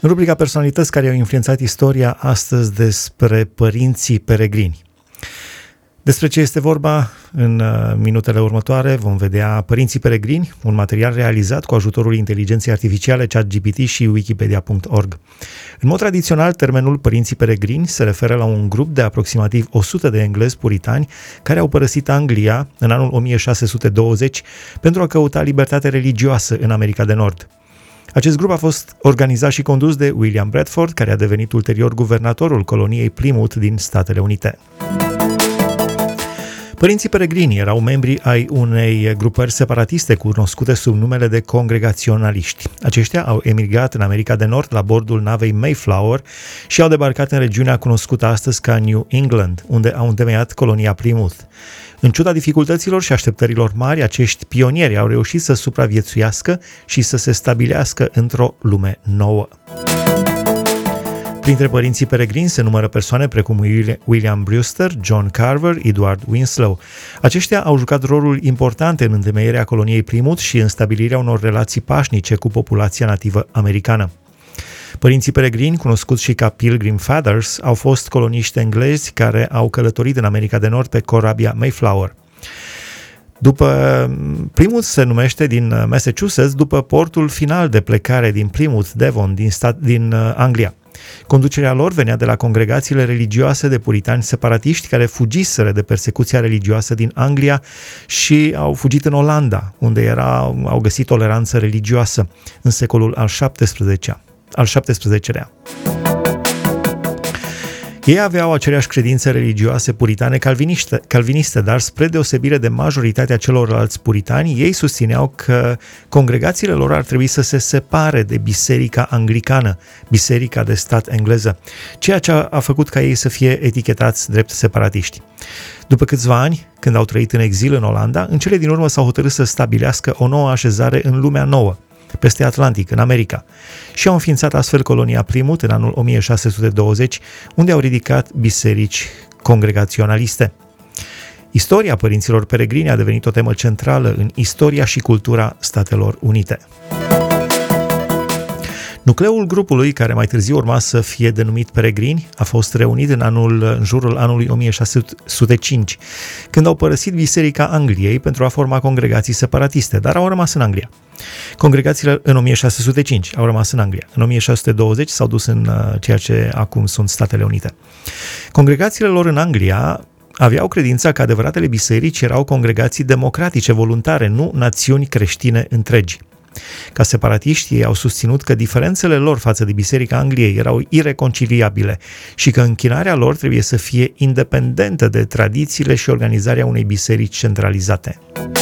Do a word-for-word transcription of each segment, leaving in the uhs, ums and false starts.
În rubrica Personalități care au influențat istoria, astăzi despre părinții peregrini. Despre ce este vorba în minutele următoare vom vedea Părinții peregrini, un material realizat cu ajutorul inteligenței artificiale ChatGPT și Wikipedia punct org. În mod tradițional, termenul Părinții peregrini se referă la un grup de aproximativ o sută de englezi puritani care au părăsit Anglia în anul o mie șase sute douăzeci pentru a căuta libertate religioasă în America de Nord. Acest grup a fost organizat și condus de William Bradford, care a devenit ulterior guvernatorul coloniei Plymouth din Statele Unite. Părinții peregrini erau membri ai unei grupări separatiste cunoscute sub numele de congregaționaliști. Aceștia au emigrat în America de Nord la bordul navei Mayflower și au debarcat în regiunea cunoscută astăzi ca New England, unde au întemeiat colonia Plymouth. În ciuda dificultăților și așteptărilor mari, acești pionieri au reușit să supraviețuiască și să se stabilească într-o lume nouă. Printre părinții peregrini se numără persoane precum William Brewster, John Carver, Edward Winslow. Aceștia au jucat roluri importante în întemeierea coloniei Plymouth și în stabilirea unor relații pașnice cu populația nativă americană. Părinții peregrini, cunoscuți și ca Pilgrim Fathers, au fost coloniști englezi care au călătorit în America de Nord pe corabia Mayflower. După Plymouth se numește din Massachusetts după portul final de plecare din Plymouth, Devon, din, stat, din Anglia. Conducerea lor venea de la congregațiile religioase de puritani separatiști care fugiseră de persecuția religioasă din Anglia și au fugit în Olanda, unde era, au găsit toleranță religioasă în secolul al șaptesprezecelea. Al șaptesprezecelea. Ei aveau aceleași credințe religioase puritane calviniste, calviniste, dar spre deosebire de majoritatea celorlalți puritani, ei susțineau că congregațiile lor ar trebui să se separe de biserica anglicană, biserica de stat engleză, ceea ce a făcut ca ei să fie etichetați drept separatiști. După câțiva ani, când au trăit în exil în Olanda, în cele din urmă s-au hotărât să stabilească o nouă așezare în lumea nouă, peste Atlantic, în America, și au înființat astfel colonia Plymouth în anul o mie șase sute douăzeci, unde au ridicat biserici congregaționaliste. Istoria părinților peregrini a devenit o temă centrală în istoria și cultura Statelor Unite. Nucleul grupului, care mai târziu urma să fie denumit peregrini, a fost reunit în, anul, în jurul anului o mie șase sute cinci, când au părăsit Biserica Angliei pentru a forma congregații separatiste, dar au rămas în Anglia. Congregațiile în o mie șase sute cinci au rămas în Anglia. În o mie șase sute douăzeci s-au dus în ceea ce acum sunt Statele Unite. Congregațiile lor în Anglia aveau credința că adevăratele biserici erau congregații democratice, voluntare, nu națiuni creștine întregi. Ca separatiști, ei au susținut că diferențele lor față de Biserica Angliei erau ireconciliabile și că închinarea lor trebuie să fie independentă de tradițiile și organizarea unei biserici centralizate.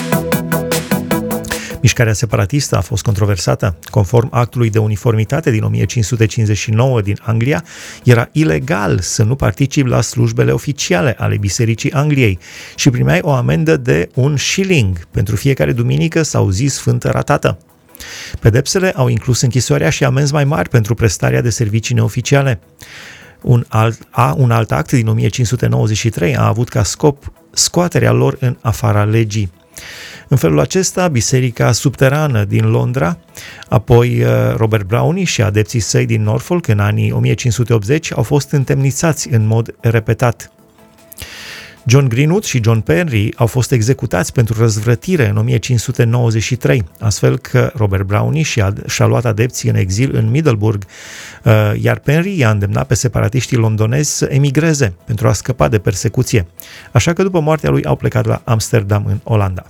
Mișcarea separatistă a fost controversată. Conform actului de uniformitate din o mie cinci sute cincizeci și nouă din Anglia, era ilegal să nu participi la slujbele oficiale ale Bisericii Angliei și primeai o amendă de un shilling pentru fiecare duminică sau zi sfântă ratată. Pedepsele au inclus închisoarea și amenzi mai mari pentru prestarea de servicii neoficiale. Un alt, a, un alt act din o mie cinci sute nouăzeci și trei a avut ca scop scoaterea lor în afara legii. În felul acesta, biserica subterană din Londra, apoi Robert Brownie și adepții săi din Norfolk în anii o mie cinci sute optzeci au fost întemnițați în mod repetat. John Greenwood și John Penry au fost executați pentru răzvrătire în o mie cinci sute nouăzeci și trei, astfel că Robert Brownie și-a, și-a luat adepții în exil în Middelburg, iar Penry i-a îndemnat pe separatiștii londonezi să emigreze pentru a scăpa de persecuție, așa că după moartea lui au plecat la Amsterdam în Olanda.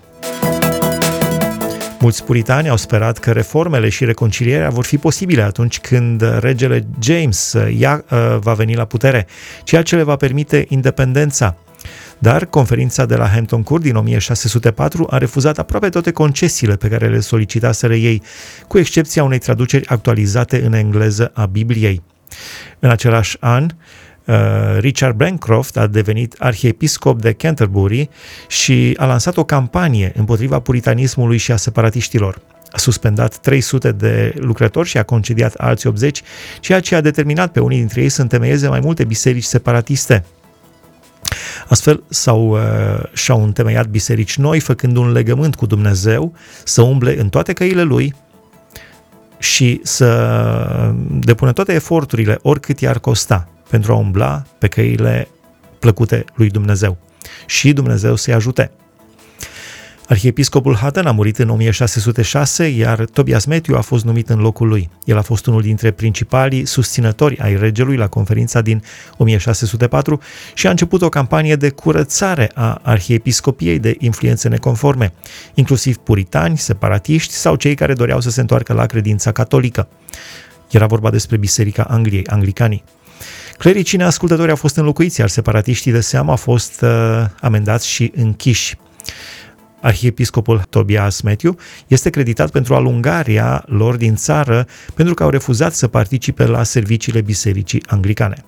Mulți puritani au sperat că reformele și reconcilierea vor fi posibile atunci când regele James ia, va veni la putere, ceea ce le va permite independența. Dar conferința de la Hampton Court din o mie șase sute patru a refuzat aproape toate concesiile pe care le solicitaseră ei, cu excepția unei traduceri actualizate în engleză a Bibliei. În același an, Richard Bancroft a devenit arhiepiscop de Canterbury și a lansat o campanie împotriva puritanismului și a separatiștilor. A suspendat trei sute de lucrători și a concediat alți optzeci, ceea ce a determinat pe unii dintre ei să întemeieze mai multe biserici separatiste. Astfel s-au, uh, și-au întemeiat biserici noi, făcând un legământ cu Dumnezeu să umble în toate căile lui, și să depună toate eforturile, oricât i-ar costa, pentru a umbla pe căile plăcute lui Dumnezeu. Și Dumnezeu să-i ajute. Arhiepiscopul Hutton a murit în o mie șase sute șase, iar Tobias Matthew a fost numit în locul lui. El a fost unul dintre principalii susținători ai regelui la conferința din o mie șase sute patru și a început o campanie de curățare a arhiepiscopiei de influențe neconforme, inclusiv puritani, separatiști sau cei care doreau să se întoarcă la credința catolică. Era vorba despre Biserica Angliei, anglicanii. Clericii neascultători au fost înlocuiți, iar separatiștii de seamă au fost uh, amendați și închiși. Arhiepiscopul Tobias Matthew este creditat pentru alungarea lor din țară pentru că au refuzat să participe la serviciile bisericii anglicane.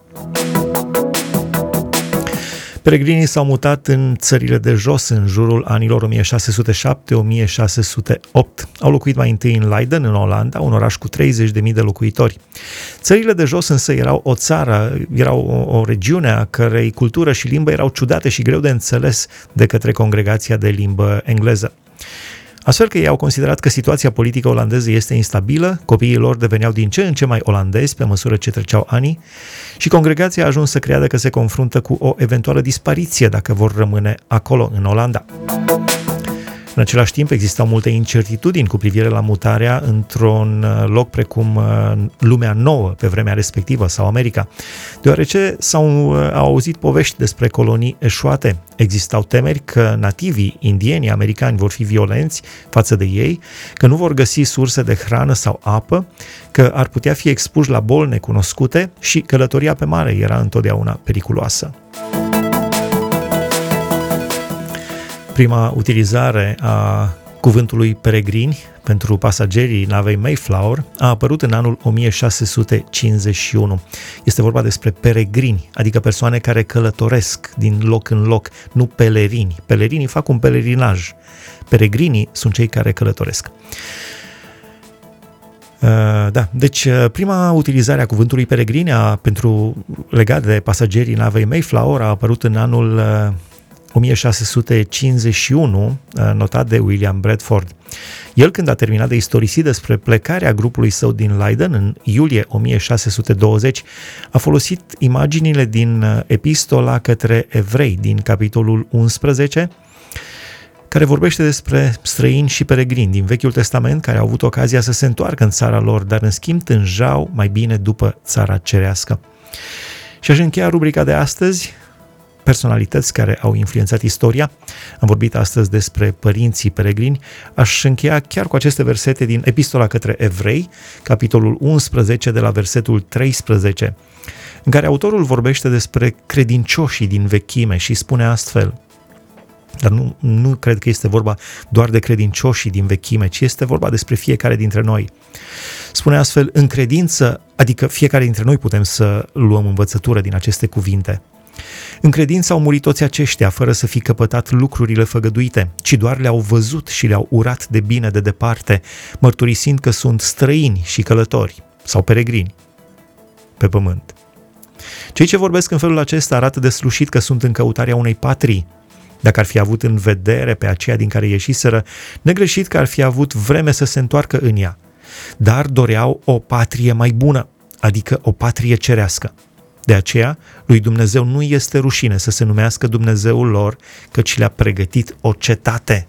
Peregrinii s-au mutat în țările de jos în jurul anilor o mie șase sute șapte - o mie șase sute opt. Au locuit mai întâi în Leiden, în Olanda, un oraș cu treizeci de mii de locuitori. Țările de jos însă erau o țară, erau o, o regiune a cărei cultură și limbă erau ciudate și greu de înțeles de către congregația de limbă engleză. Astfel că ei au considerat că situația politică olandeză este instabilă, copiii lor deveneau din ce în ce mai olandezi pe măsură ce treceau anii și congregația a ajuns să creadă că se confruntă cu o eventuală dispariție dacă vor rămâne acolo, în Olanda. În același timp, existau multe incertitudini cu privire la mutarea într-un loc precum lumea nouă pe vremea respectivă sau America, deoarece s-au au auzit povești despre colonii eșuate. Existau temeri că nativii indieni americani vor fi violenți față de ei, că nu vor găsi surse de hrană sau apă, că ar putea fi expuși la boli necunoscute și călătoria pe mare era întotdeauna periculoasă. Prima utilizare a cuvântului peregrini pentru pasagerii navei Mayflower a apărut în anul o mie șase sute cincizeci și unu. Este vorba despre peregrini, adică persoane care călătoresc din loc în loc, nu pelerini. Pelerinii fac un pelerinaj. Peregrinii sunt cei care călătoresc. Uh, da, deci prima utilizare a cuvântului peregrini a, pentru legat de pasagerii navei Mayflower a apărut în anul uh, o mie șase sute cincizeci și unu, notat de William Bradford. El, când a terminat de istorisit despre plecarea grupului său din Leiden în iulie o mie șase sute douăzeci, a folosit imaginile din epistola către evrei din capitolul unsprezece, care vorbește despre străini și peregrini din Vechiul Testament care au avut ocazia să se întoarcă în țara lor, dar în schimb tânjau mai bine după țara cerească. Și aș încheia rubrica de astăzi, personalități care au influențat istoria. Am vorbit astăzi despre părinții peregrini. Aș încheia chiar cu aceste versete din Epistola către Evrei, capitolul unsprezece, de la versetul treisprezece, în care autorul vorbește despre credincioșii din vechime și spune astfel, dar nu, nu cred că este vorba doar de credincioșii din vechime, ci este vorba despre fiecare dintre noi. Spune astfel, în credință, adică fiecare dintre noi putem să luăm învățătură din aceste cuvinte. În credință au murit toți aceștia, fără să fi căpătat lucrurile făgăduite, ci doar le-au văzut și le-au urat de bine de departe, mărturisind că sunt străini și călători sau peregrini pe pământ. Cei ce vorbesc în felul acesta arată deslușit că sunt în căutarea unei patrii. Dacă ar fi avut în vedere pe aceea din care ieșiseră, negreșit că ar fi avut vreme să se întoarcă în ea, dar doreau o patrie mai bună, adică o patrie cerească. De aceea, lui Dumnezeu nu este rușine să se numească Dumnezeul lor, căci le-a pregătit o cetate.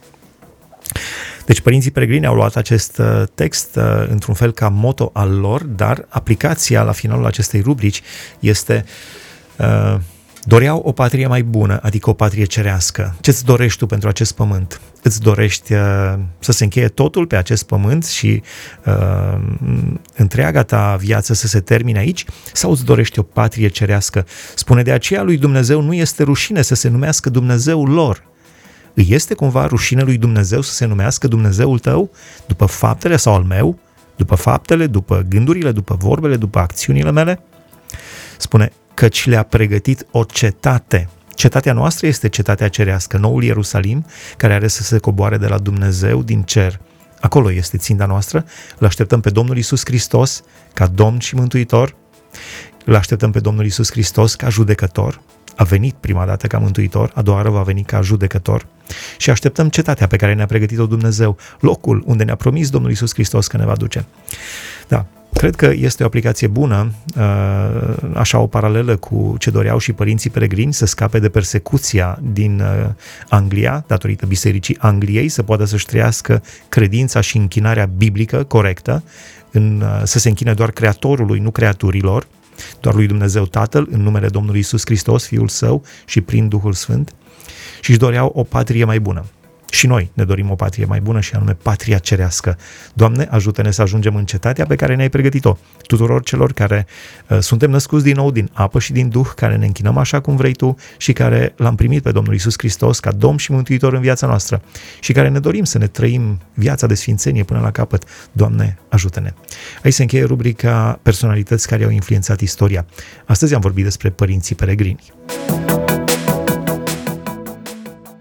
Deci părinții peregrini au luat acest text într-un fel ca moto al lor, dar aplicația la finalul acestei rubrici este uh, doreau o patrie mai bună, adică o patrie cerească. Ce-ți dorești tu pentru acest pământ? Îți dorești uh, să se încheie totul pe acest pământ și uh, întreaga ta viață să se termine aici? Sau îți dorești o patrie cerească? Spune, de aceea lui Dumnezeu nu este rușine să se numească Dumnezeul lor. Îi este cumva rușine lui Dumnezeu să se numească Dumnezeul tău după faptele sau al meu? După faptele, după gândurile, după vorbele, după acțiunile mele? Spune, căci le-a pregătit o cetate. Cetatea noastră este cetatea cerească, noul Ierusalim, care are să se coboare de la Dumnezeu din cer. Acolo este ținta noastră, îl așteptăm pe Domnul Iisus Hristos ca Domn și Mântuitor, îl așteptăm pe Domnul Iisus Hristos ca judecător, A venit prima dată ca mântuitor, a doua oară va veni ca judecător și așteptăm cetatea pe care ne-a pregătit-o Dumnezeu, locul unde ne-a promis Domnul Iisus Hristos că ne va duce. Da, cred că este o aplicație bună, așa o paralelă cu ce doreau și părinții peregrini, să scape de persecuția din Anglia, datorită Bisericii Angliei, să poată să-și trăiască credința și închinarea biblică corectă, în, să se închine doar Creatorului, nu creaturilor, doar lui Dumnezeu Tatăl, în numele Domnului Iisus Hristos, Fiul Său și prin Duhul Sfânt, și își doreau o patrie mai bună. Și noi ne dorim o patrie mai bună și anume patria cerească. Doamne, ajută-ne să ajungem în cetatea pe care ne-ai pregătit-o. Tuturor celor care uh, suntem născuți din nou din apă și din Duh, care ne închinăm așa cum vrei Tu și care L-am primit pe Domnul Iisus Hristos ca Domn și Mântuitor în viața noastră și care ne dorim să ne trăim viața de sfințenie până la capăt. Doamne, ajută-ne! Aici se încheie rubrica Personalități care au influențat istoria. Astăzi am vorbit despre părinții peregrini.